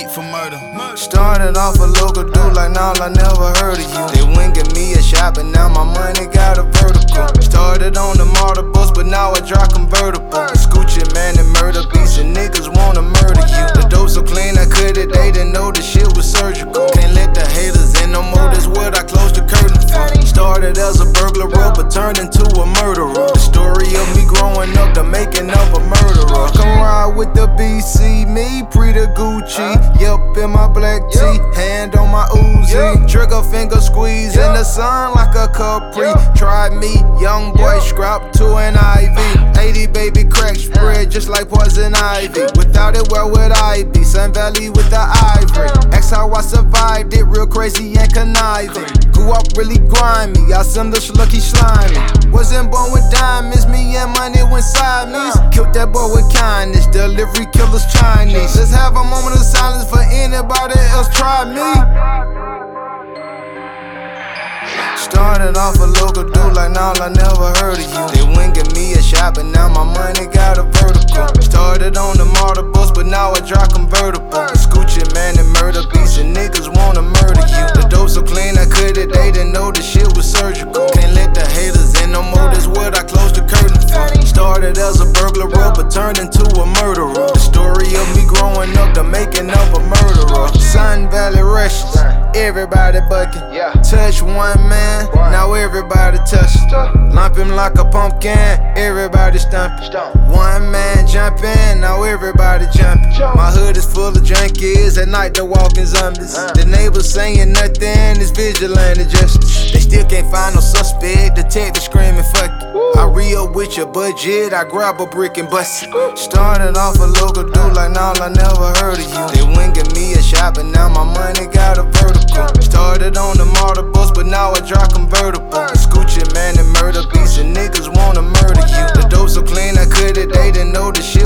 street for murder. Started off a local dude like now I never heard of you. They winking me a shot, but now my money got a vertical. Started on the martyr bus, but now I drive convertible. Scoochie man and murder beats and niggas wanna murder you. The dope so clean I cut it, they didn't know the shit was surgical. Can't let the haters in no more, that's what I closed the curtain for. Started as a burglar, but turned into a murderer. The story of me growing up, the making of a murderer. Come ride with the BC, me pre the Gucci. Yep, in my black tee, hand on my Uzi. Trigger finger squeeze in the sun like a Capri. Try me, young boy, scrap to an IV. 80 baby crack spread just like poison ivy. Without it, where would I be? Sun Valley with the ivory. That's how I survived it, real crazy and conniving. Grew up really grimy, I some lucky slimy. Wasn't born with diamonds, me and money went sideways. Killed that boy with kindness, delivery killers Chinese. Let's have a moment of silence for anybody else try me. Started off a local dude like now I never heard of you. They winking me a shot, but now my money got a vertical. Started on the martyr bus, but now I drive convertible. Scoochie man and murder beats and niggas wanna murder you. The dope so clean I cut it, they didn't know the shit was surgical. Can't let the haters in no more, that's what I closed the curtain for. Started as a burglar, but turned into a murderer. The story of me growing up, the making of a murderer. Sun Valley rushes, everybody bucking. Touch one man, now everybody touch. Lump him like a pumpkin, everybody stumping. One man jumping, now everybody jumping. My hood is full of junkies, at night they're walking zombies. The neighbors saying nothing, it's vigilante justice. They still can't find no suspect, detective screaming fuck it. I re-up with your budget, I grab a brick and bust it. Started off a local dude like now I never heard of you. They winking me a shot, but now my money got a vertical. Started on the martyr bus, but now I drive convertible. Scoochie man and murder beats and niggas wanna murder you. The dope so clean I cut it, they didn't know the shit